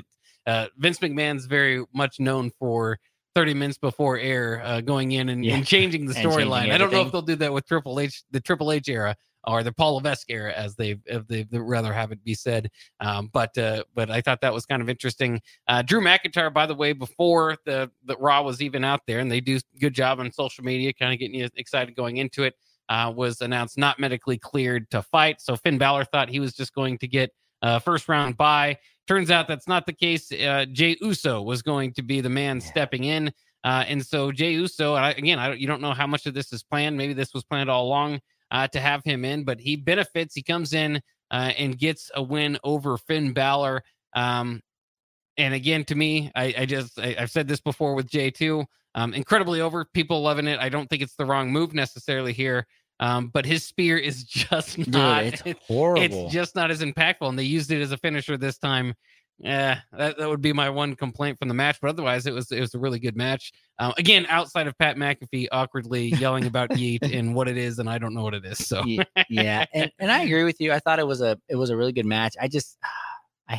Vince McMahon's very much known for 30 minutes before air going in and changing the storyline. I don't know if they'll do that with Triple H, the Triple H era, or the Paul Levesque era, as they'd rather have it be said. But I thought that was kind of interesting. Drew McIntyre, by the way, before the Raw was even out there, and they do a good job on social media, kind of getting you excited going into it, was announced not medically cleared to fight. So Finn Balor thought he was just going to get first round bye. Turns out that's not the case. Jey Uso was going to be the man stepping in. And so Jey Uso, you don't know how much of this is planned. Maybe this was planned all along to have him in, but he benefits. He comes in and gets a win over Finn Balor. And again, to me, I've said this before with Jey too. Incredibly over. People loving it. I don't think it's the wrong move necessarily here. But his spear is just not. Dude, it's horrible. It's just not as impactful, and they used it as a finisher this time. That would be my one complaint from the match, but otherwise it was a really good match. Again, outside of Pat McAfee awkwardly yelling about Yeet and what it is, and I don't know what it is. So yeah, and I agree with you. I thought it was a really good match. I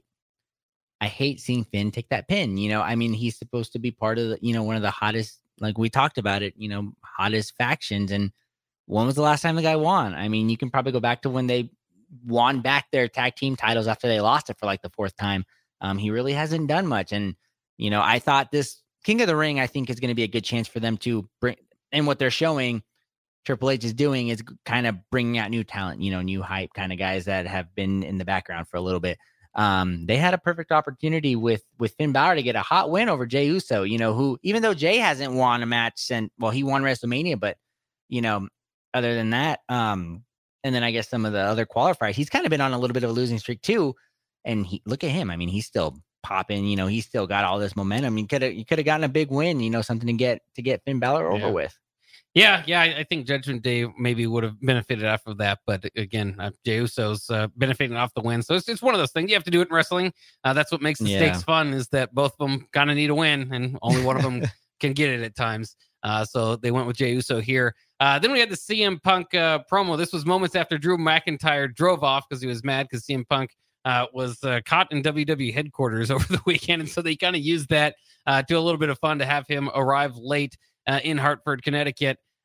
hate seeing Finn take that pin. He's supposed to be part of the, one of the hottest, like we talked about it, hottest factions. And when was the last time the guy won? You can probably go back to when they won back their tag team titles after they lost it for like the 4th time. He really hasn't done much. And, I thought this King of the Ring, I think, is going to be a good chance for them to bring, and what they're showing Triple H is doing is kind of bringing out new talent, new hype kind of guys that have been in the background for a little bit. They had a perfect opportunity with Finn Balor to get a hot win over Jey Uso, who, even though Jey hasn't won a match since, he won WrestleMania, but, other than that, and then I guess some of the other qualifiers, he's kind of been on a little bit of a losing streak too. And look at him. He's still popping, he's still got all this momentum. You could have gotten a big win, something to get Finn Balor over with. Yeah. I think Judgment Day maybe would have benefited off of that. But again, Jey Uso's benefiting off the win. So it's one of those things. You have to do it in wrestling. That's what makes the stakes fun, is that both of them kind of need a win, and only one of them can get it at times. So they went with Jey Uso here. Then we had the CM Punk promo. This was moments after Drew McIntyre drove off because he was mad because CM Punk was caught in WWE headquarters over the weekend. And so they kind of used that to a little bit of fun to have him arrive late in Hartford, Connecticut.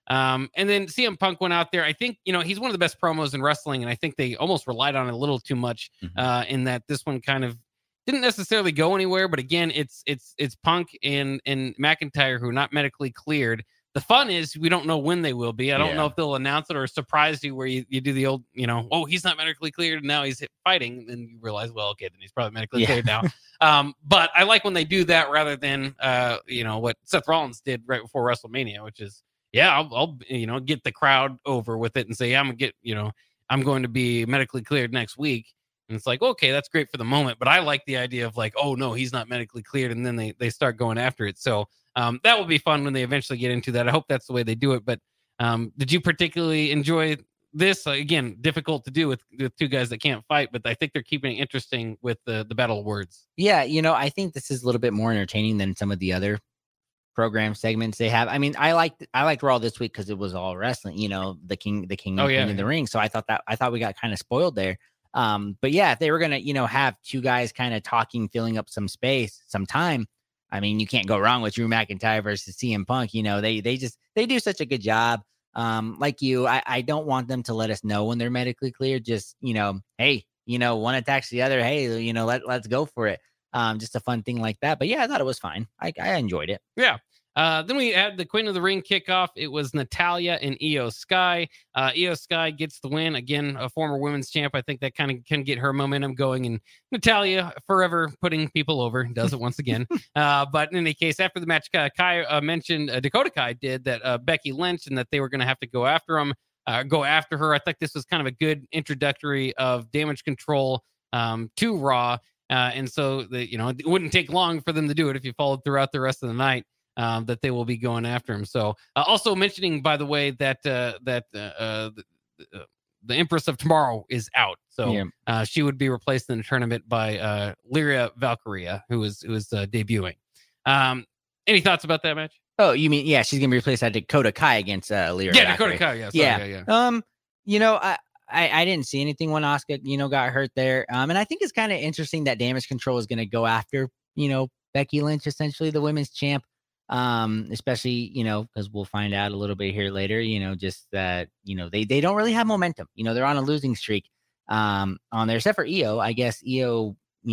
And then CM Punk went out there. I think, he's one of the best promos in wrestling, and I think they almost relied on it a little too much in that this one kind of didn't necessarily go anywhere. But again, it's Punk and McIntyre who are not medically cleared. The fun is we don't know when they will be. I don't know if they'll announce it or surprise you where you do the old, oh, he's not medically cleared and now he's fighting. And you realize, well, okay, then he's probably medically cleared now. But I like when they do that rather than, what Seth Rollins did right before WrestleMania, which is, I'll get the crowd over with it and say, I'm going to be medically cleared next week. And it's like, okay, that's great for the moment. But I like the idea of like, oh, no, he's not medically cleared. And then they start going after it. So that will be fun when they eventually get into that. I hope that's the way they do it. But did you particularly enjoy this? Again, difficult to do with two guys that can't fight. But I think they're keeping it interesting with the battle of words. Yeah, I think this is a little bit more entertaining than some of the other program segments they have. I mean, I liked Raw this week because it was all wrestling, the king in the ring. So I thought we got kind of spoiled there. But yeah, if they were gonna, have two guys kind of talking, filling up some space, some time, I mean, you can't go wrong with Drew McIntyre versus CM Punk. They do such a good job. Like I don't want them to let us know when they're medically cleared. Just, hey, one attacks the other. Hey, let's go for it. Just a fun thing like that. But yeah, I thought it was fine. I enjoyed it. Yeah. Then we had the Queen of the Ring kickoff. It was Natalya and Io Sky. Io Sky gets the win. Again, a former women's champ. I think that kind of can get her momentum going. And Natalya, forever putting people over, does it once again. But in any case, after the match, Kai mentioned, Dakota Kai did, that Becky Lynch and that they were going to have to go after her. I think this was kind of a good introductory of Damage Control to Raw. And so, it wouldn't take long for them to do it if you followed throughout the rest of the night. That they will be going after him. So also mentioning, by the way, that the Empress of Tomorrow is out. So she would be replaced in the tournament by Lyria Valkyria, who is debuting. Any thoughts about that match? Oh, you mean, she's going to be replaced by Dakota Kai against Lyria Valkyria. Dakota Kai, yeah. I didn't see anything when Asuka, got hurt there. And I think it's kind of interesting that Damage Control is going to go after, Becky Lynch, essentially the women's champ. Especially, because we'll find out a little bit here later, just that, they don't really have momentum. They're on a losing streak on there, except for Io. I guess Io,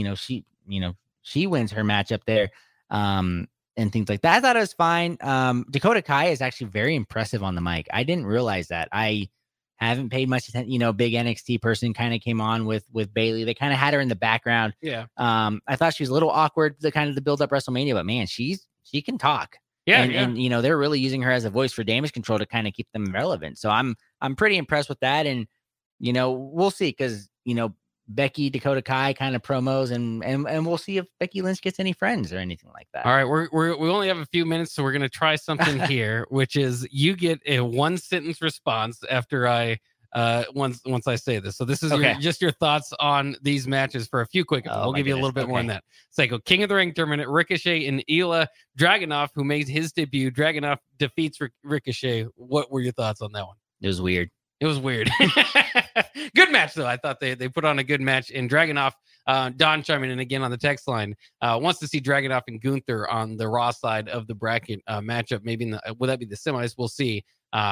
she wins her match up there and things like that. I thought it was fine. Dakota Kai is actually very impressive on the mic. I didn't realize that. I haven't paid much attention. Big NXT person kind of came on with Bayley. They kind of had her in the background. Yeah. I thought she was a little awkward, the build up WrestleMania, but man, she can talk. And they're really using her as a voice for Damage Control to kind of keep them relevant. So I'm pretty impressed with that. And, we'll see, because, Becky, Dakota Kai kind of promos and we'll see if Becky Lynch gets any friends or anything like that. All right. We only have a few minutes, so we're going to try something here, which is you get a 1-sentence response after I, once I say this. So this is just your thoughts on these matches for a few quick. We'll give you a little bit more on that. Psycho King of the Ring tournament, Ricochet and Ilya Dragunov, who made his debut. Dragunov defeats Ricochet. What were your thoughts on that one? It was weird. Good match, though. I thought they put on a good match. And Dragunov, Don chiming in again on the text line, wants to see Dragunov and Gunther on the Raw side of the bracket matchup. Maybe would that be the semis? We'll see.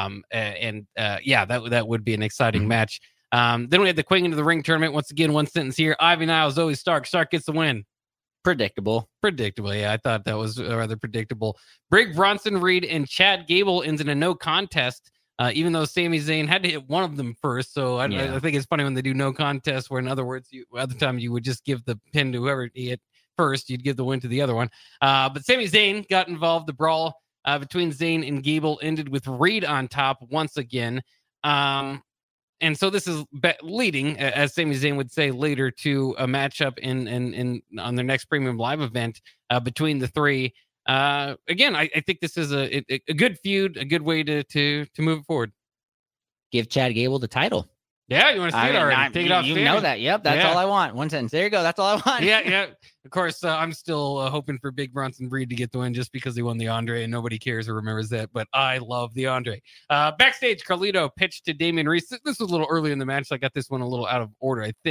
That would be an exciting match. Then we had the Queen of the Ring tournament. Once again, 1 sentence here. Ivy Nile, Zoe Stark. Stark gets the win. Predictable. Yeah, I thought that was rather predictable. Brig Bronson Reed and Chad Gable ends in a no contest. Even though Sami Zayn had to hit one of them first. So I think it's funny when they do no contest, where in other words, other times you would just give the pin to whoever he hit first. You'd give the win to the other one. But Sami Zayn got involved. The brawl between Zayn and Gable ended with Reed on top once again. And so this is leading, as Sami Zayn would say later, to a matchup in on their next Premium Live event between the three. Again, I think this is a good feud, a good way to move it forward. Give Chad Gable the title. Yeah, you want to see it already? Take it off. You know that. Yep, that's all I want. 1 sentence. There you go. That's all I want. Yeah. Of course, I'm still hoping for Big Bronson Reed to get the win just because he won the Andre, and nobody cares or remembers that. But I love the Andre. Backstage, Carlito pitched to Damian Reese. This was a little early in the match, so I got this one a little out of order, I think.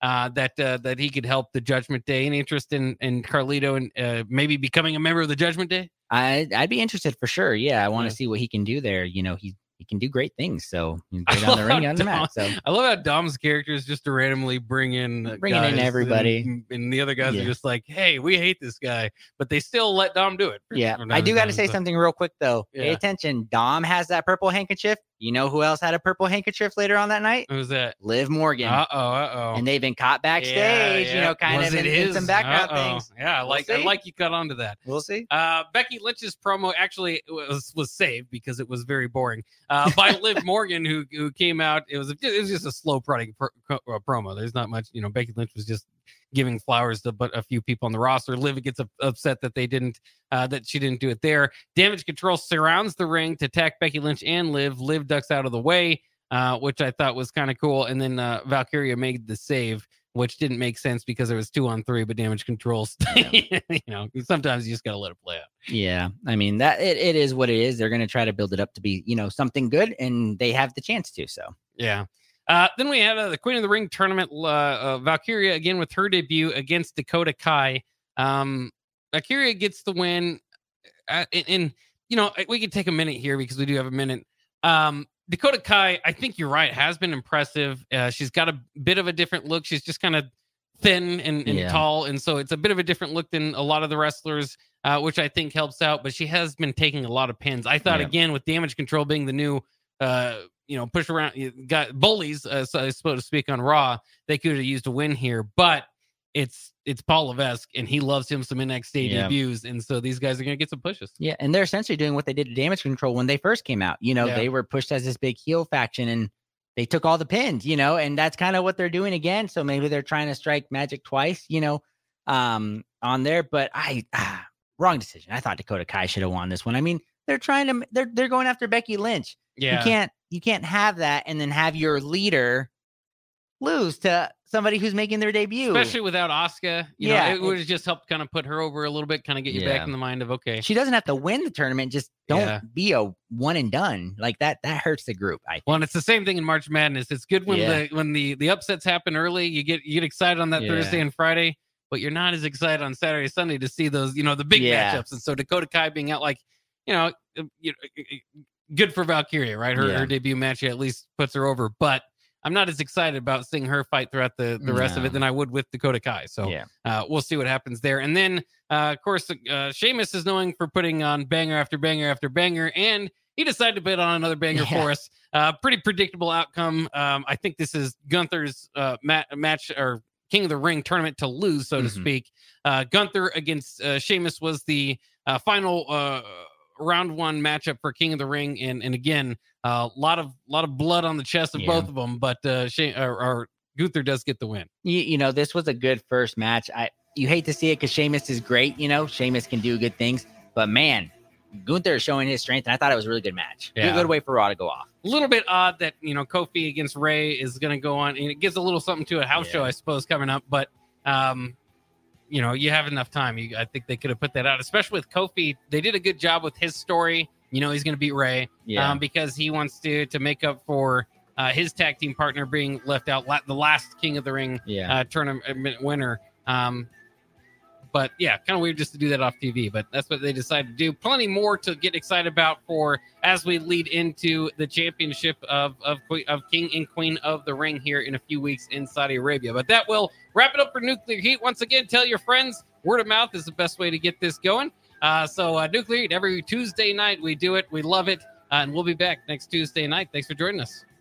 that he could help the Judgment Day. Any interest in Carlito and maybe becoming a member of the Judgment Day? I'd be interested for sure. Yeah, I want to see what he can do there. You know, he can do great things. So he's great on the ring and the mat. So I love how Dom's character is just to randomly bring in everybody, and the other guys are just like, hey, we hate this guy, but they still let Dom do it. Yeah, I do got to say something real quick though. Yeah. Pay attention. Dom has that purple handkerchief. You know who else had a purple handkerchief later on that night? Who's that? Liv Morgan. And they've been caught backstage, you know, kind of in some background things. Yeah, I like you got onto that. We'll see. Becky Lynch's promo actually was saved because it was very boring by Liv Morgan, who came out. It was just a slow promo. There's not much, you know. Becky Lynch was just giving flowers to but a few people on the roster. Liv gets upset that they didn't that she didn't do it there. Damage Control surrounds the ring to attack Becky Lynch and Liv. Liv ducks out of the way, which I thought was kind of cool. And then Valkyria made the save, which didn't make sense because it was 2-on-3, but Damage Control, you know, sometimes you just got to let it play out. Yeah. I mean, that it is what it is. They're going to try to build it up to be, you know, something good, and they have the chance to. So, yeah. Then we had the Queen of the Ring tournament, Valkyria again with her debut against Dakota Kai. Valkyria gets the win. And, you know, we can take a minute here because we do have a minute. Dakota Kai, I think you're right, has been impressive. She's got a bit of a different look. She's just kind of thin and tall. And so it's a bit of a different look than a lot of the wrestlers, which I think helps out. But she has been taking a lot of pins. I thought, again, with Damage Control being the new you know, push around, got bullies, so to speak, on Raw, they could have used a win here, but it's Paul Levesque, and he loves him some NXT debuts, and so these guys are going to get some pushes. Yeah, and they're essentially doing what they did to Damage Control when they first came out. You know, they were pushed as this big heel faction, and they took all the pins, you know, and that's kind of what they're doing again. So maybe they're trying to strike magic twice, you know, on there. But wrong decision. I thought Dakota Kai should have won this one. I mean, they're going after Becky Lynch. Yeah. You can't have that and then have your leader lose to somebody who's making their debut. Especially without Asuka. You know, it would have just helped kind of put her over a little bit, kind of get you back in the mind of, okay. She doesn't have to win the tournament. Just don't be a one and done. Like that hurts the group, I think. Well, and it's the same thing in March Madness. It's good when the upsets happen early. You get excited on that Thursday and Friday, but you're not as excited on Saturday, Sunday to see those, you know, the big matchups. And so Dakota Kai being out, like, you know, good for Valkyria, right? Her debut match at least puts her over, but I'm not as excited about seeing her fight throughout the rest of it than I would with Dakota Kai. So we'll see what happens there. And then, of course, Sheamus is known for putting on banger after banger after banger, and he decided to put on another banger for us. Pretty predictable outcome. I think this is Gunther's match or King of the Ring tournament to lose, so to speak. Gunther against Sheamus was the final round one matchup for King of the Ring, and again, a lot of blood on the chest of both of them, but Gunther does get the win. You know, this was a good first match. You hate to see it because Sheamus is great. You know, Sheamus can do good things, but man, Gunther is showing his strength, and I thought it was a really good match. Yeah. Good way for Raw to go off. A little bit odd that, you know, Kofi against Ray is going to go on, and it gives a little something to a house show, I suppose, coming up, but you know, you have enough time. I think they could have put that out, especially with Kofi. They did a good job with his story. You know, he's going to beat Ray because he wants to make up for his tag team partner being left out, the last King of the Ring tournament winner. But yeah, kind of weird just to do that off TV, but that's what they decided to do. Plenty more to get excited about for as we lead into the championship of King and Queen of the Ring here in a few weeks in Saudi Arabia. But that will wrap it up for Nuclear Heat. Once again, tell your friends. Word of mouth is the best way to get this going. So Nuclear Heat, every Tuesday night we do it. We love it. And we'll be back next Tuesday night. Thanks for joining us.